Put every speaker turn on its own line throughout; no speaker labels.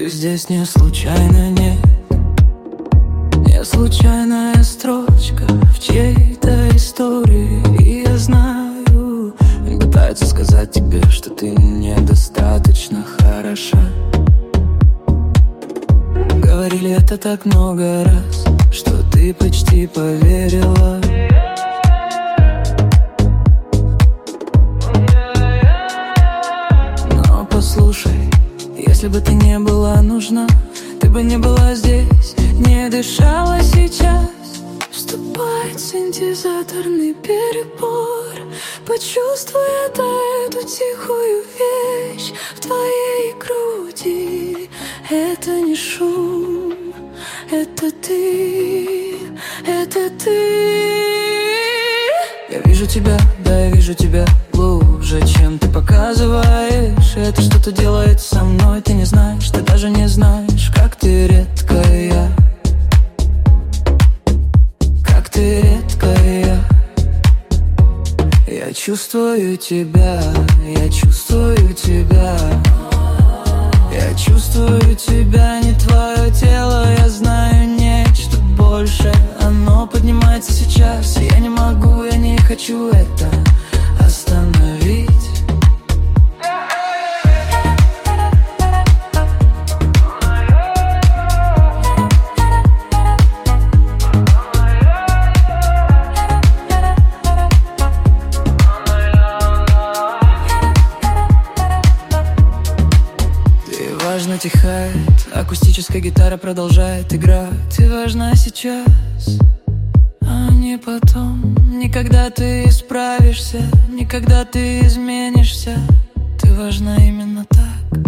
здесь не случайно, нет. Я случайная строчка в чьей-то истории. И я знаю, они пытаются сказать тебе, что ты недостаточно хороша. Говорили это так много раз, что ты почти поверила. Но послушай, если бы ты не была нужна, ты бы не была здесь, не дышала сейчас. Вступает синтезаторный перебор. Почувствуй эту тихую вещь в твоей груди. Это не шум, это ты, это ты. Я вижу тебя, да, я вижу тебя глубже, чем ты показываешь. Это что-то делает со мной, ты не знаешь, ты даже не знаешь, как ты редкая. Как ты редкая. Я чувствую тебя, я чувствую тебя. Я чувствую тебя, не твое тело. Я знаю нечто больше. Оно поднимается сейчас. Я не могу, я не хочу это остановить. Важно тихает, акустическая гитара продолжает играть. Ты важна сейчас, а не потом. Никогда ты исправишься, никогда ты изменишься. Ты важна именно так.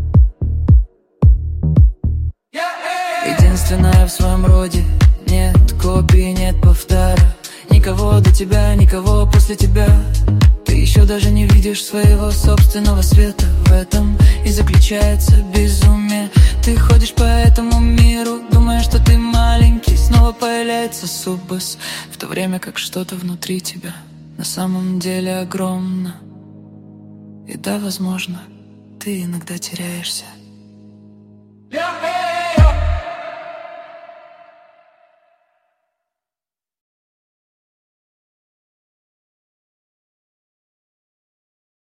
Единственная в своем роде, нет копий, нет повтора. Никого до тебя, никого после тебя. Ты еще даже не видишь своего собственного света. В этом и заключается безумие. Ты ходишь по этому миру, думая, что ты маленький. Снова появляется суббас, в то время как что-то внутри тебя на самом деле огромно. И да, возможно, ты иногда теряешься.